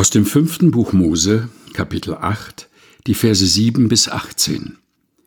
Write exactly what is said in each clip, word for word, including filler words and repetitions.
Aus dem fünften Buch Mose, Kapitel acht, die Verse sieben bis achtzehn.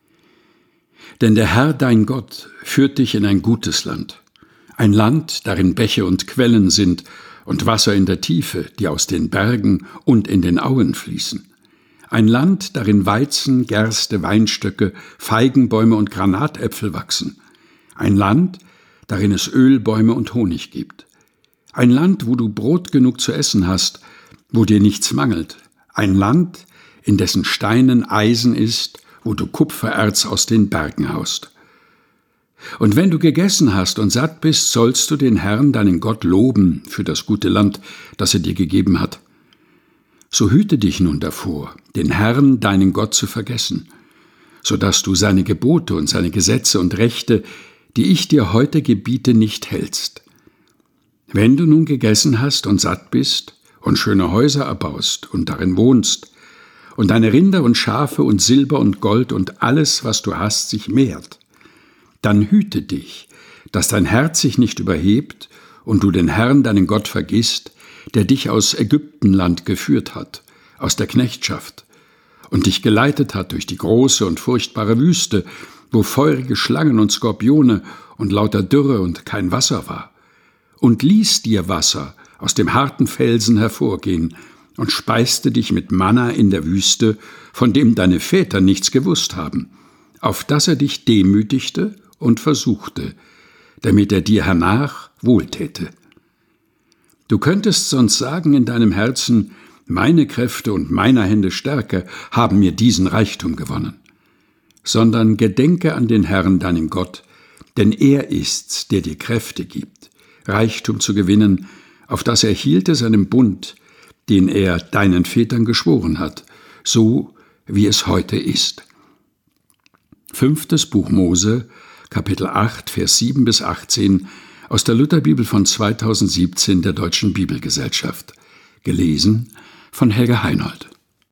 Denn der Herr, dein Gott, führt dich in ein gutes Land, ein Land, darin Bäche und Quellen sind und Wasser in der Tiefe, die aus den Bergen und in den Auen fließen. Ein Land, darin Weizen, Gerste, Weinstöcke, Feigenbäume und Granatäpfel wachsen. Ein Land, darin es Ölbäume und Honig gibt. Ein Land, wo du Brot genug zu essen hast, wo dir nichts mangelt. Ein Land, in dessen Steinen Eisen ist, wo du Kupfererz aus den Bergen haust. Und wenn du gegessen hast und satt bist, sollst du den Herrn, deinen Gott, loben für das gute Land, das er dir gegeben hat. So hüte dich nun davor, den Herrn, deinen Gott, zu vergessen, so dass du seine Gebote und seine Gesetze und Rechte, die ich dir heute gebiete, nicht hältst. Wenn du nun gegessen hast und satt bist und schöne Häuser erbaust und darin wohnst, und deine Rinder und Schafe und Silber und Gold und alles, was du hast, sich mehrt, dann hüte dich, dass dein Herz sich nicht überhebt und du den Herrn, deinen Gott, vergisst, der dich aus Ägyptenland geführt hat, aus der Knechtschaft, und dich geleitet hat durch die große und furchtbare Wüste, wo feurige Schlangen und Skorpione und lauter Dürre und kein Wasser war, und ließ dir Wasser aus dem harten Felsen hervorgehen und speiste dich mit Manna in der Wüste, von dem deine Väter nichts gewusst haben, auf dass er dich demütigte und versuchte, damit er dir hernach wohltäte. Du könntest sonst sagen in deinem Herzen, meine Kräfte und meiner Hände Stärke haben mir diesen Reichtum gewonnen. Sondern gedenke an den Herrn, deinen Gott, denn er ist's, der dir Kräfte gibt, Reichtum zu gewinnen, auf das er hielte seinem Bund, den er deinen Vätern geschworen hat, so wie es heute ist. Fünftes Buch Mose, Kapitel acht, Vers sieben bis achtzehn, aus der Lutherbibel von zweitausendsiebzehn der Deutschen Bibelgesellschaft. Gelesen von Helga Heinold.